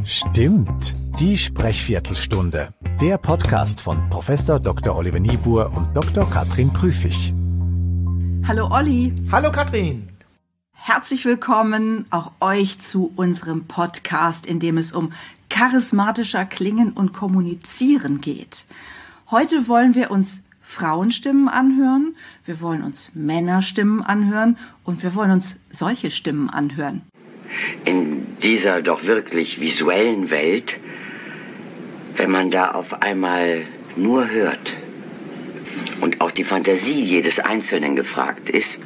Stimmt, die Sprechviertelstunde. Der Podcast von Prof. Dr. Oliver Niebuhr und Dr. Katrin Prüfig. Hallo Olli. Hallo Katrin. Herzlich willkommen auch euch zu unserem Podcast, in dem es um charismatischer Klingen und Kommunizieren geht. Heute wollen wir uns Frauenstimmen anhören, wir wollen uns Männerstimmen anhören und wir wollen uns solche Stimmen anhören. In dieser doch wirklich visuellen Welt, wenn man da auf einmal nur hört und auch die Fantasie jedes Einzelnen gefragt ist,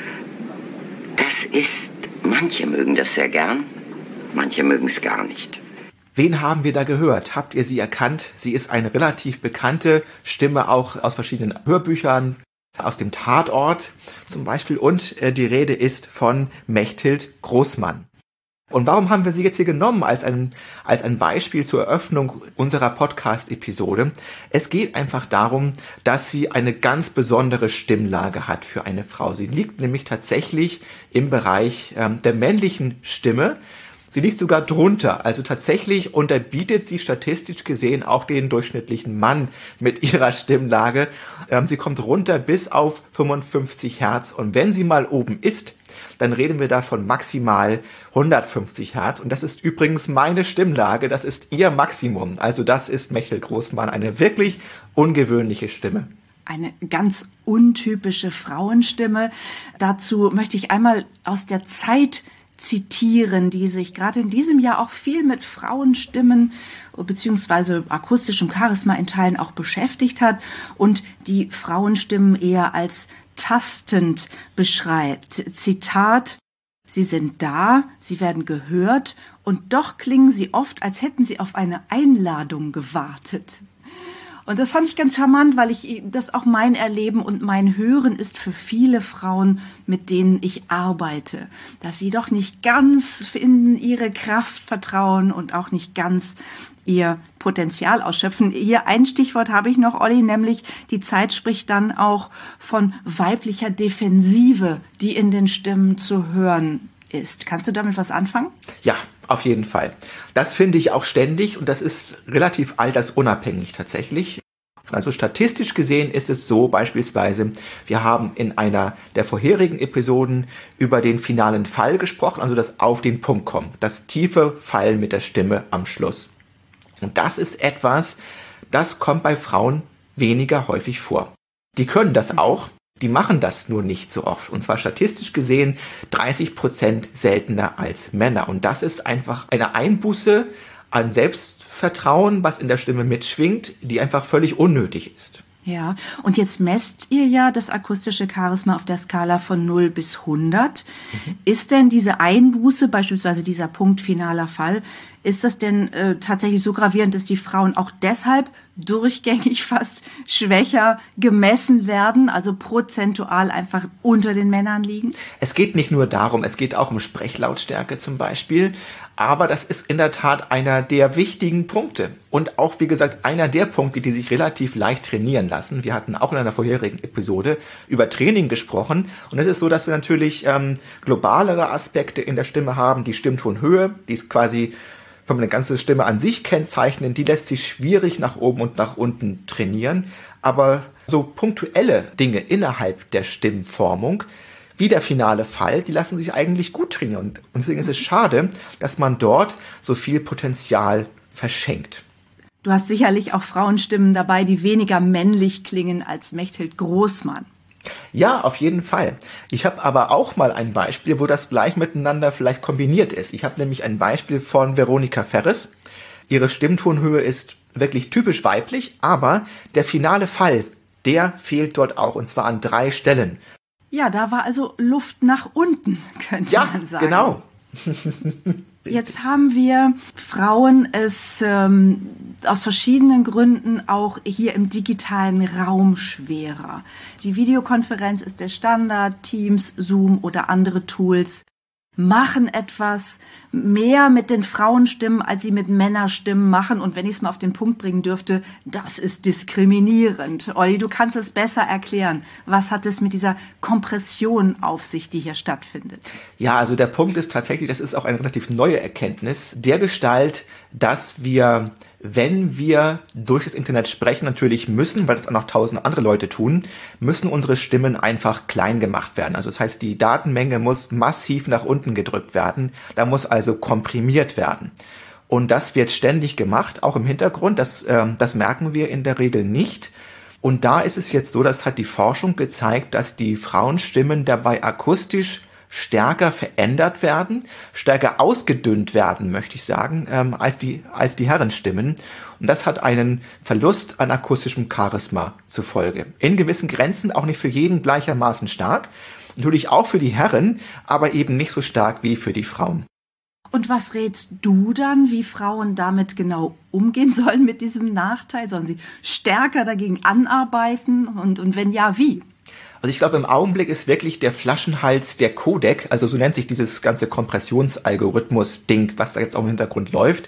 manche mögen das sehr gern, manche mögen es gar nicht. Wen haben wir da gehört? Habt ihr sie erkannt? Sie ist eine relativ bekannte Stimme, auch aus verschiedenen Hörbüchern, aus dem Tatort zum Beispiel. Und die Rede ist von Mechthild Großmann. Und warum haben wir sie jetzt hier genommen als ein Beispiel zur Eröffnung unserer Podcast-Episode? Es geht einfach darum, dass sie eine ganz besondere Stimmlage hat für eine Frau. Sie liegt nämlich tatsächlich im Bereich der männlichen Stimme. Sie liegt sogar drunter, also tatsächlich unterbietet sie statistisch gesehen auch den durchschnittlichen Mann mit ihrer Stimmlage. Sie kommt runter bis auf 55 Hertz und wenn sie mal oben ist, dann reden wir da von maximal 150 Hertz. Und das ist übrigens meine Stimmlage, das ist ihr Maximum. Also das ist Mechthild Großmann, eine wirklich ungewöhnliche Stimme. Eine ganz untypische Frauenstimme. Dazu möchte ich einmal aus der Zeit zitieren, die sich gerade in diesem Jahr auch viel mit Frauenstimmen bzw. akustischem Charisma in Teilen auch beschäftigt hat und die Frauenstimmen eher als tastend beschreibt. Zitat: Sie sind da, sie werden gehört und doch klingen sie oft, als hätten sie auf eine Einladung gewartet. Und das fand ich ganz charmant, weil das auch mein Erleben und mein Hören ist für viele Frauen, mit denen ich arbeite, dass sie doch nicht ganz in ihre Kraft vertrauen und auch nicht ganz ihr Potenzial ausschöpfen. Hier ein Stichwort habe ich noch, Olli, nämlich die Zeit spricht dann auch von weiblicher Defensive, die in den Stimmen zu hören ist. Kannst du damit was anfangen? Ja, auf jeden Fall. Das finde ich auch ständig und das ist relativ altersunabhängig tatsächlich. Also statistisch gesehen ist es so beispielsweise, wir haben in einer der vorherigen Episoden über den finalen Fall gesprochen, also das auf den Punkt kommen, das tiefe Fallen mit der Stimme am Schluss. Und das ist etwas, das kommt bei Frauen weniger häufig vor. Die können das auch. Die machen das nur nicht so oft. Und zwar statistisch gesehen 30% seltener als Männer. Und das ist einfach eine Einbuße an Selbstvertrauen, was in der Stimme mitschwingt, die einfach völlig unnötig ist. Ja, und jetzt messt ihr ja das akustische Charisma auf der Skala von 0 bis 100. Ist denn diese Einbuße, beispielsweise dieser Punkt finaler Fall, ist das denn tatsächlich so gravierend, dass die Frauen auch deshalb durchgängig fast schwächer gemessen werden, also prozentual einfach unter den Männern liegen? Es geht nicht nur darum, es geht auch um Sprechlautstärke zum Beispiel, aber das ist in der Tat einer der wichtigen Punkte und auch, wie gesagt, einer der Punkte, die sich relativ leicht trainieren lassen. Wir hatten auch in einer vorherigen Episode über Training gesprochen und es ist so, dass wir natürlich globalere Aspekte in der Stimme haben, die Stimmtonhöhe, die ist quasi wenn man eine ganze Stimme an sich kennzeichnen, die lässt sich schwierig nach oben und nach unten trainieren. Aber so punktuelle Dinge innerhalb der Stimmformung, wie der finale Fall, die lassen sich eigentlich gut trainieren. Und deswegen ist es schade, dass man dort so viel Potenzial verschenkt. Du hast sicherlich auch Frauenstimmen dabei, die weniger männlich klingen als Mechthild Großmann. Ja, auf jeden Fall. Ich habe aber auch mal ein Beispiel, wo das gleich miteinander vielleicht kombiniert ist. Ich habe nämlich ein Beispiel von Veronika Ferres. Ihre Stimmtonhöhe ist wirklich typisch weiblich, aber der finale Fall, der fehlt dort auch, und zwar an 3 Stellen. Ja, da war also Luft nach unten, könnte man sagen. Ja, genau. Jetzt haben wir Frauen es aus verschiedenen Gründen auch hier im digitalen Raum schwerer. Die Videokonferenz ist der Standard, Teams, Zoom oder andere Tools machen etwas mehr mit den Frauenstimmen, als sie mit Männerstimmen machen. Und wenn ich es mal auf den Punkt bringen dürfte, das ist diskriminierend. Olli, du kannst es besser erklären. Was hat es mit dieser Kompression auf sich, die hier stattfindet? Ja, also der Punkt ist tatsächlich, das ist auch eine relativ neue Erkenntnis, dergestalt, dass wir, wenn wir durch das Internet sprechen, natürlich müssen, weil das auch noch 1000 andere Leute tun, müssen unsere Stimmen einfach klein gemacht werden. Also das heißt, die Datenmenge muss massiv nach unten gedrückt werden. Da muss also komprimiert werden. Und das wird ständig gemacht, auch im Hintergrund. Das merken wir in der Regel nicht. Und da ist es jetzt so, das hat die Forschung gezeigt, dass die Frauenstimmen dabei akustisch stärker verändert werden, stärker ausgedünnt werden, möchte ich sagen, als die Herrenstimmen. Und das hat einen Verlust an akustischem Charisma zur Folge. In gewissen Grenzen auch nicht für jeden gleichermaßen stark. Natürlich auch für die Herren, aber eben nicht so stark wie für die Frauen. Und was rätst du dann, wie Frauen damit genau umgehen sollen mit diesem Nachteil? Sollen sie stärker dagegen anarbeiten? Und wenn ja, wie? Also ich glaube, im Augenblick ist wirklich der Flaschenhals der Codec, also so nennt sich dieses ganze Kompressionsalgorithmus-Ding, was da jetzt auch im Hintergrund läuft.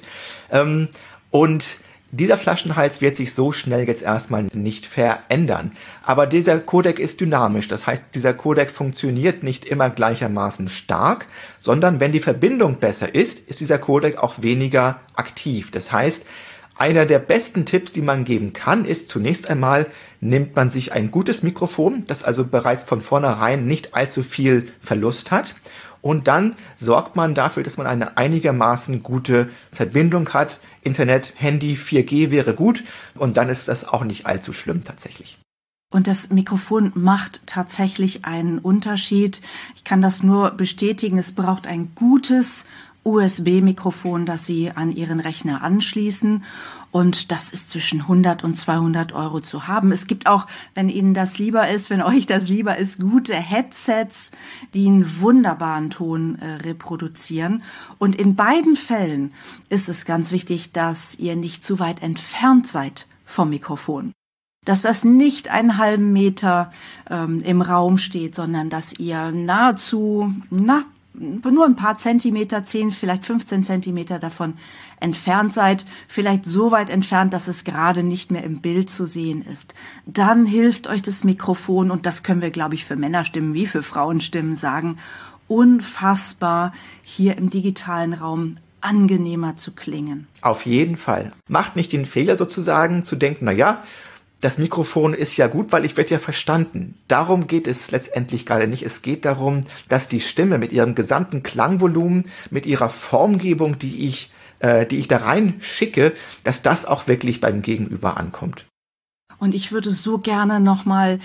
Und dieser Flaschenhals wird sich so schnell jetzt erstmal nicht verändern. Aber dieser Codec ist dynamisch. Das heißt, dieser Codec funktioniert nicht immer gleichermaßen stark, sondern wenn die Verbindung besser ist dieser Codec auch weniger aktiv. Das heißt, einer der besten Tipps, die man geben kann, ist zunächst einmal, nimmt man sich ein gutes Mikrofon, das also bereits von vornherein nicht allzu viel Verlust hat. Und dann sorgt man dafür, dass man eine einigermaßen gute Verbindung hat. Internet, Handy, 4G wäre gut. Und dann ist das auch nicht allzu schlimm tatsächlich. Und das Mikrofon macht tatsächlich einen Unterschied. Ich kann das nur bestätigen. Es braucht ein gutes USB-Mikrofon, das Sie an Ihren Rechner anschließen. Und das ist zwischen 100 und 200 Euro zu haben. Es gibt auch, wenn Ihnen das lieber ist, wenn euch das lieber ist, gute Headsets, die einen wunderbaren Ton reproduzieren. Und in beiden Fällen ist es ganz wichtig, dass ihr nicht zu weit entfernt seid vom Mikrofon. Dass das nicht einen halben Meter im Raum steht, sondern dass ihr nahezu, nur ein paar Zentimeter, 10, vielleicht 15 Zentimeter davon entfernt seid, vielleicht so weit entfernt, dass es gerade nicht mehr im Bild zu sehen ist. Dann hilft euch das Mikrofon, und das können wir, glaube ich, für Männerstimmen wie für Frauenstimmen sagen, unfassbar hier im digitalen Raum angenehmer zu klingen. Auf jeden Fall. Macht nicht den Fehler sozusagen zu denken, das Mikrofon ist ja gut, weil ich werde ja verstanden. Darum geht es letztendlich gerade nicht. Es geht darum, dass die Stimme mit ihrem gesamten Klangvolumen, mit ihrer Formgebung, die ich da rein schicke, dass das auch wirklich beim Gegenüber ankommt. Und ich würde so gerne nochmal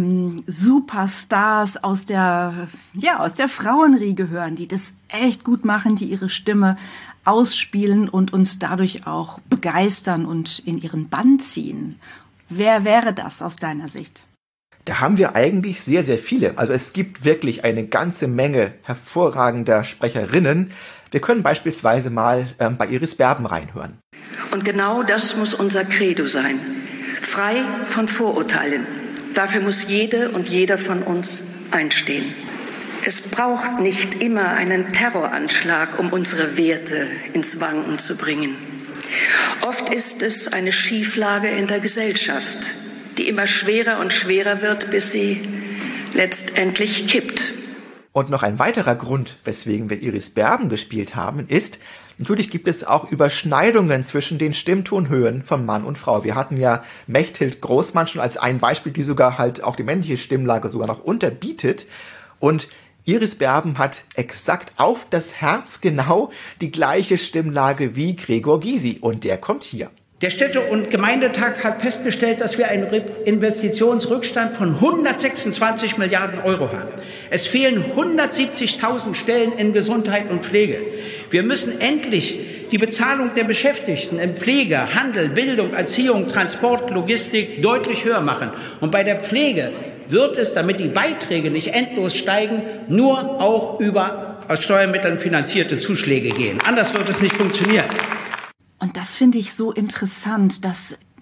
Superstars aus der Frauenriege hören, die das echt gut machen, die ihre Stimme ausspielen und uns dadurch auch begeistern und in ihren Bann ziehen. Wer wäre das aus deiner Sicht? Da haben wir eigentlich sehr, sehr viele. Also es gibt wirklich eine ganze Menge hervorragender Sprecherinnen. Wir können beispielsweise mal bei Iris Berben reinhören. Und genau das muss unser Credo sein. Frei von Vorurteilen. Dafür muss jede und jeder von uns einstehen. Es braucht nicht immer einen Terroranschlag, um unsere Werte ins Wanken zu bringen. Oft ist es eine Schieflage in der Gesellschaft, die immer schwerer und schwerer wird, bis sie letztendlich kippt. Und noch ein weiterer Grund, weswegen wir Iris Berben gespielt haben, ist, natürlich gibt es auch Überschneidungen zwischen den Stimmtonhöhen von Mann und Frau. Wir hatten ja Mechthild Großmann schon als ein Beispiel, die sogar halt auch die männliche Stimmlage sogar noch unterbietet. Und Iris Berben hat exakt auf das Herz genau die gleiche Stimmlage wie Gregor Gysi. Und der kommt hier. Der Städte- und Gemeindetag hat festgestellt, dass wir einen Investitionsrückstand von 126 Milliarden Euro haben. Es fehlen 170.000 Stellen in Gesundheit und Pflege. Wir müssen endlich die Bezahlung der Beschäftigten in Pflege, Handel, Bildung, Erziehung, Transport, Logistik deutlich höher machen. Und bei der Pflege wird es, damit die Beiträge nicht endlos steigen, nur auch über aus Steuermitteln finanzierte Zuschläge gehen. Anders wird es nicht funktionieren. Und das finde ich so interessant, dass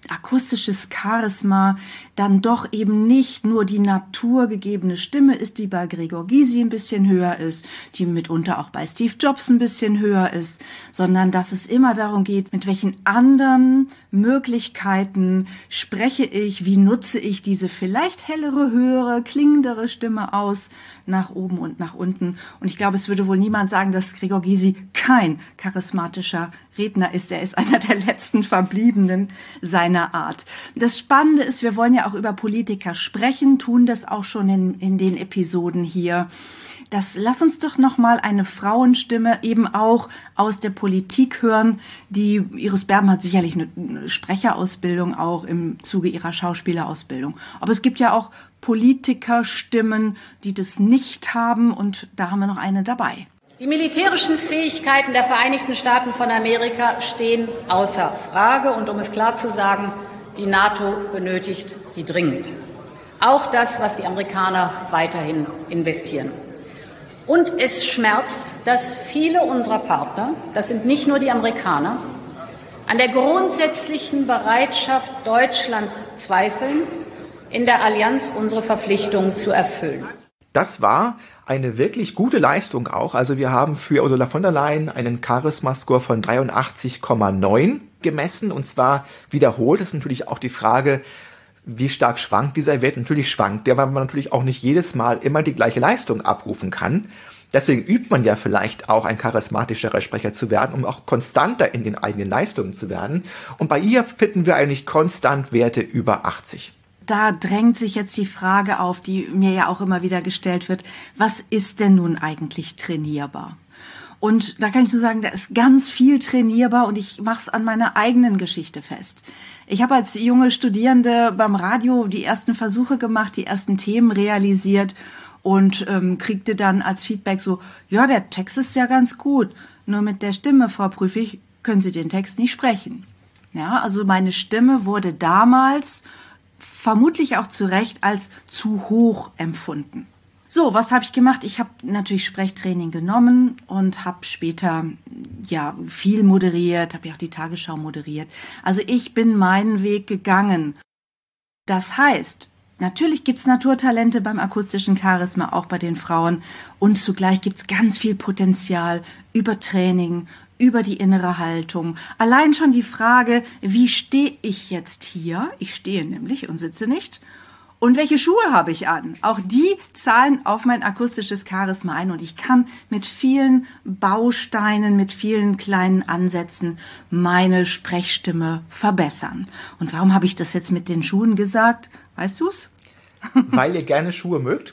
akustisches Charisma dann doch eben nicht nur die naturgegebene Stimme ist, die bei Gregor Gysi ein bisschen höher ist, die mitunter auch bei Steve Jobs ein bisschen höher ist, sondern dass es immer darum geht, mit welchen anderen Möglichkeiten spreche ich, wie nutze ich diese vielleicht hellere, höhere, klingendere Stimme aus, nach oben und nach unten. Und ich glaube, es würde wohl niemand sagen, dass Gregor Gysi kein charismatischer Redner ist. Er ist einer der letzten Verbliebenen seiner Art. Das Spannende ist, wir wollen ja auch über Politiker sprechen, tun das auch schon in den Episoden hier. Lass uns doch noch mal eine Frauenstimme eben auch aus der Politik hören. Die Iris Berben hat sicherlich eine Sprecherausbildung auch im Zuge ihrer Schauspielerausbildung. Aber es gibt ja auch Politikerstimmen, die das nicht haben, und da haben wir noch eine dabei. Die militärischen Fähigkeiten der Vereinigten Staaten von Amerika stehen außer Frage. Und um es klar zu sagen, die NATO benötigt sie dringend. Auch das, was die Amerikaner weiterhin investieren. Und es schmerzt, dass viele unserer Partner, das sind nicht nur die Amerikaner, an der grundsätzlichen Bereitschaft Deutschlands zweifeln, in der Allianz unsere Verpflichtungen zu erfüllen. Das war eine wirklich gute Leistung auch. Also wir haben für Ursula von der Leyen einen Charisma-Score von 83,9 gemessen, und zwar wiederholt. Das ist natürlich auch die Frage, wie stark schwankt dieser Wert? Natürlich schwankt der, weil man natürlich auch nicht jedes Mal immer die gleiche Leistung abrufen kann. Deswegen übt man ja vielleicht auch ein charismatischerer Sprecher zu werden, um auch konstanter in den eigenen Leistungen zu werden. Und bei ihr finden wir eigentlich konstant Werte über 80. Da drängt sich jetzt die Frage auf, die mir ja auch immer wieder gestellt wird: Was ist denn nun eigentlich trainierbar? Und da kann ich nur sagen, da ist ganz viel trainierbar, und ich mache es an meiner eigenen Geschichte fest. Ich habe als junge Studierende beim Radio die ersten Versuche gemacht, die ersten Themen realisiert und kriegte dann als Feedback so: Ja, der Text ist ja ganz gut, nur mit der Stimme, Frau Prüfig, können Sie den Text nicht sprechen. Ja, also meine Stimme wurde damals vermutlich auch zu Recht als zu hoch empfunden. So, was habe ich gemacht? Ich habe natürlich Sprechtraining genommen und habe später viel moderiert, habe ja auch die Tagesschau moderiert. Also ich bin meinen Weg gegangen. Das heißt, natürlich gibt's Naturtalente beim akustischen Charisma, auch bei den Frauen, und zugleich gibt's ganz viel Potenzial über Training, über die innere Haltung. Allein schon die Frage, wie stehe ich jetzt hier? Ich stehe nämlich und sitze nicht. Und welche Schuhe habe ich an? Auch die zahlen auf mein akustisches Charisma ein, und ich kann mit vielen Bausteinen, mit vielen kleinen Ansätzen meine Sprechstimme verbessern. Und warum habe ich das jetzt mit den Schuhen gesagt? Weißt du's? Weil ihr gerne Schuhe mögt.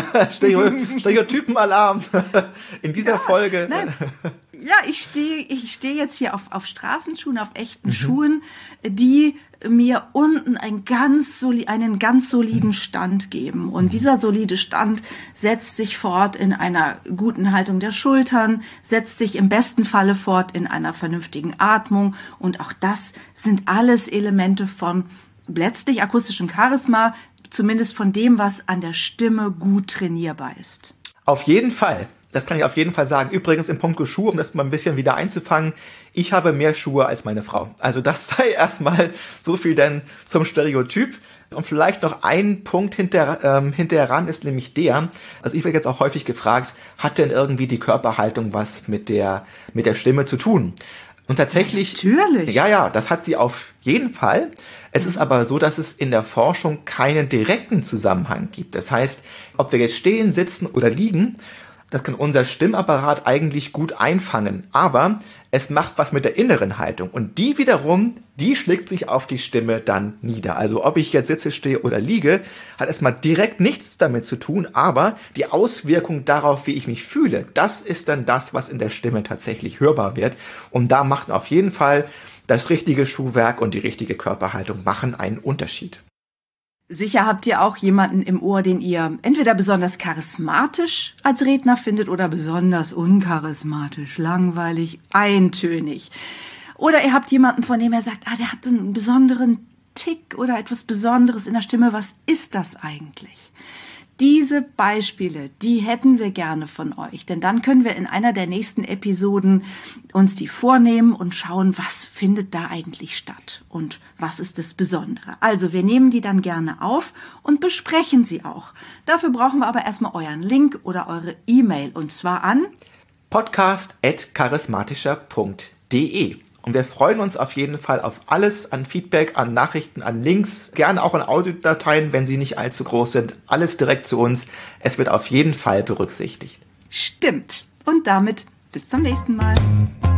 Stereotypenalarm in dieser Folge. Nein. Ja, ich stehe jetzt hier auf Straßenschuhen, auf echten Schuhen, die mir unten einen ganz soliden Stand geben. Und dieser solide Stand setzt sich fort in einer guten Haltung der Schultern, setzt sich im besten Falle fort in einer vernünftigen Atmung. Und auch das sind alles Elemente von letztlich akustischem Charisma, zumindest von dem, was an der Stimme gut trainierbar ist. Auf jeden Fall. Das kann ich auf jeden Fall sagen. Übrigens im Punkt Schuhe, um das mal ein bisschen wieder einzufangen, ich habe mehr Schuhe als meine Frau. Also das sei erstmal so viel denn zum Stereotyp. Und vielleicht noch ein Punkt hinterher ran ist nämlich der, also ich werde jetzt auch häufig gefragt, hat denn irgendwie die Körperhaltung was mit der Stimme zu tun? Und tatsächlich, natürlich. Ja, das hat sie auf jeden Fall. Es ist aber so, dass es in der Forschung keinen direkten Zusammenhang gibt. Das heißt, ob wir jetzt stehen, sitzen oder liegen, das kann unser Stimmapparat eigentlich gut einfangen. Aber es macht was mit der inneren Haltung. Und die wiederum, die schlägt sich auf die Stimme dann nieder. Also ob ich jetzt sitze, stehe oder liege, hat erstmal direkt nichts damit zu tun. Aber die Auswirkung darauf, wie ich mich fühle, das ist dann das, was in der Stimme tatsächlich hörbar wird. Und da macht auf jeden Fall das richtige Schuhwerk und die richtige Körperhaltung machen einen Unterschied. Sicher habt ihr auch jemanden im Ohr, den ihr entweder besonders charismatisch als Redner findet oder besonders uncharismatisch, langweilig, eintönig. Oder ihr habt jemanden, von dem ihr sagt, der hat einen besonderen Tick oder etwas Besonderes in der Stimme. Was ist das eigentlich? Diese Beispiele, die hätten wir gerne von euch, denn dann können wir in einer der nächsten Episoden uns die vornehmen und schauen, was findet da eigentlich statt und was ist das Besondere. Also wir nehmen die dann gerne auf und besprechen sie auch. Dafür brauchen wir aber erstmal euren Link oder eure E-Mail und zwar an podcast@charismatischer.de. Und wir freuen uns auf jeden Fall auf alles an Feedback, an Nachrichten, an Links, gerne auch an Audiodateien, wenn sie nicht allzu groß sind. Alles direkt zu uns. Es wird auf jeden Fall berücksichtigt. Stimmt. Und damit bis zum nächsten Mal.